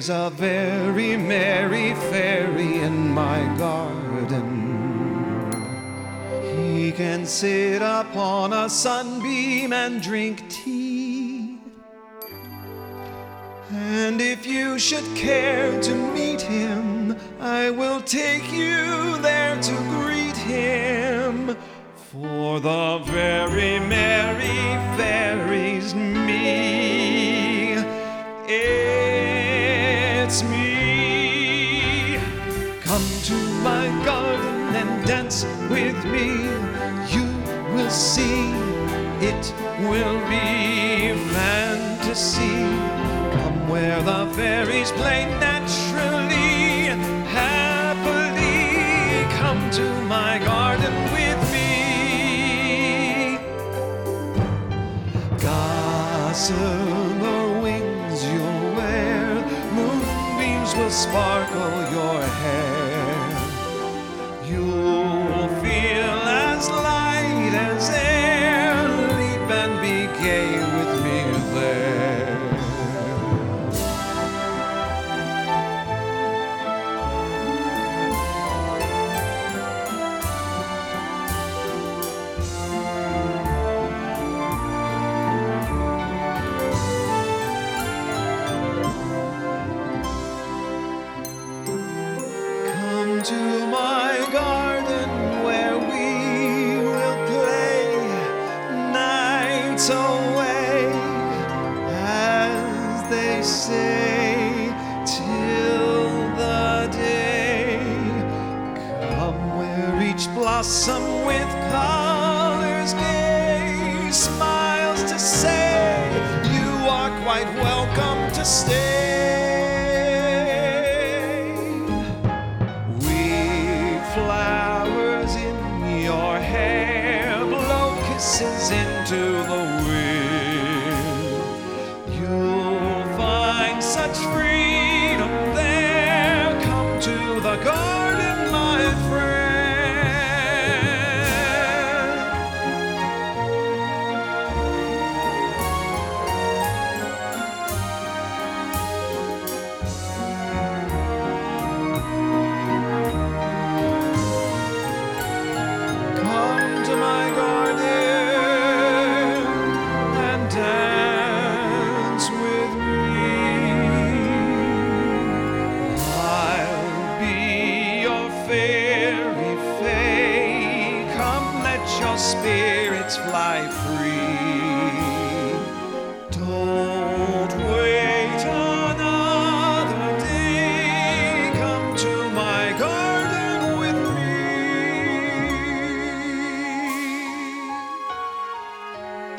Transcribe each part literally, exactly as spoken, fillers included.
There's a very merry fairy in my garden. He can sit upon a sunbeam and drink tea. And if you should care to meet him, I will take you there to greet him. For the very merry fairy's me. It's me. Come to my garden and dance with me. You will see, it will be fantasy. Come where the fairies play naturally, happily. Come to my garden with me. Gossamer wings you'll wear, moonbeams will sparkle your hair. You'll feel as light as air. Leap and be gay with me there. To my garden where we will play nights away, as they say, till the day. Come where each blossom with colors gay smiles to say you are quite welcome to stay. Flowers in your hair, blow kisses into the wind. You'll find such freedom there. Come to the garden, my friend. Fairy fay, come let your spirits fly free. Don't wait another day. Come to my garden with me.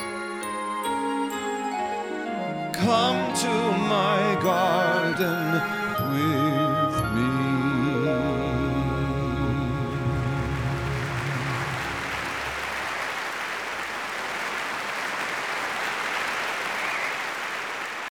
Come to my garden